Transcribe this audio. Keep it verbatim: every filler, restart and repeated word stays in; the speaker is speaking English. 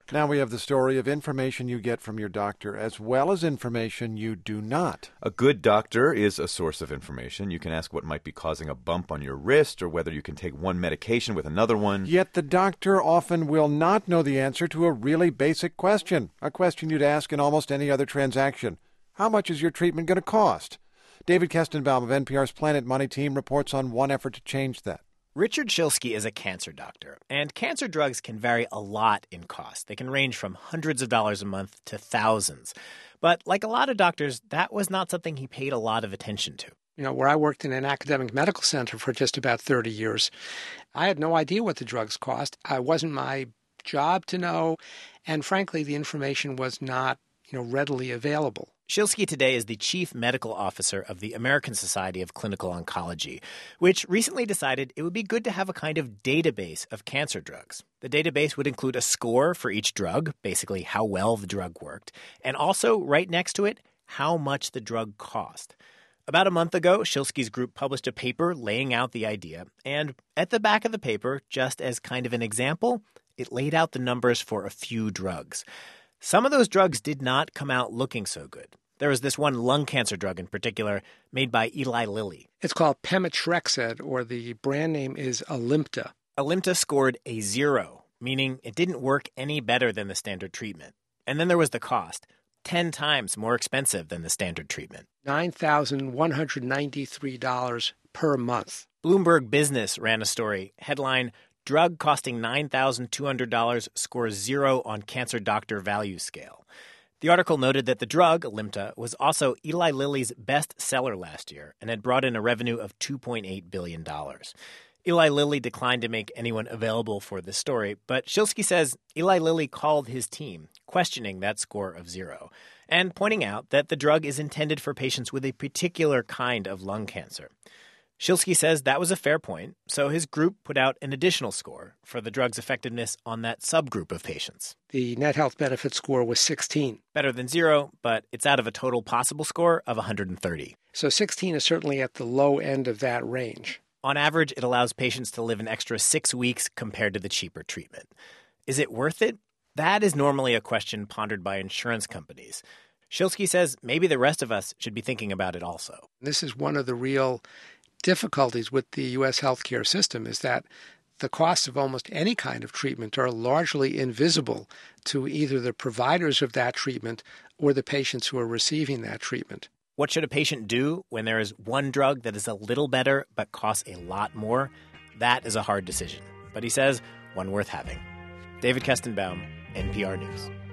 Now we have the story of information you get from your doctor as well as information you do not. A good doctor is a source of information. You can ask what might be causing a bump on your wrist or whether you can take one medication with another one. Yet the doctor often will not know the answer to a really basic question, a question you'd ask in almost any other transaction. How much is your treatment going to cost? David Kestenbaum of N P R's Planet Money team reports on one effort to change that. Richard Schilsky is a cancer doctor, and cancer drugs can vary a lot in cost. They can range from hundreds of dollars a month to thousands. But like a lot of doctors, that was not something he paid a lot of attention to. You know, where I worked in an academic medical center for just about thirty years, I had no idea what the drugs cost. It wasn't my job to know, and frankly, the information was not, you know, readily available. Schilsky today is the chief medical officer of the American Society of Clinical Oncology, which recently decided it would be good to have a kind of database of cancer drugs. The database would include a score for each drug, basically how well the drug worked, and also, right next to it, how much the drug cost. About a month ago, Schilsky's group published a paper laying out the idea, and at the back of the paper, just as kind of an example, it laid out the numbers for a few drugs. Some of those drugs did not come out looking so good. There was this one lung cancer drug in particular made by Eli Lilly. It's called Pemetrexed, or the brand name is Alimta. Alimta scored a zero, meaning it didn't work any better than the standard treatment. And then there was the cost, ten times more expensive than the standard treatment. nine thousand one hundred ninety-three dollars per month. Bloomberg Business ran a story, headline, Drug costing nine thousand two hundred dollars scores zero on cancer doctor value scale. The article noted that the drug, Alimta, was also Eli Lilly's best seller last year and had brought in a revenue of two point eight billion dollars. Eli Lilly declined to make anyone available for this story, but Schilsky says Eli Lilly called his team, questioning that score of zero, and pointing out that the drug is intended for patients with a particular kind of lung cancer. Schilsky says that was a fair point, so his group put out an additional score for the drug's effectiveness on that subgroup of patients. The net health benefit score was sixteen. Better than zero, but it's out of a total possible score of one hundred thirty. So sixteen is certainly at the low end of that range. On average, it allows patients to live an extra six weeks compared to the cheaper treatment. Is it worth it? That is normally a question pondered by insurance companies. Schilsky says maybe the rest of us should be thinking about it also. This is one of the real difficulties with the U S healthcare system, is that the costs of almost any kind of treatment are largely invisible to either the providers of that treatment or the patients who are receiving that treatment. What should a patient do when there is one drug that is a little better but costs a lot more? That is a hard decision, but he says one worth having. David Kestenbaum, N P R News.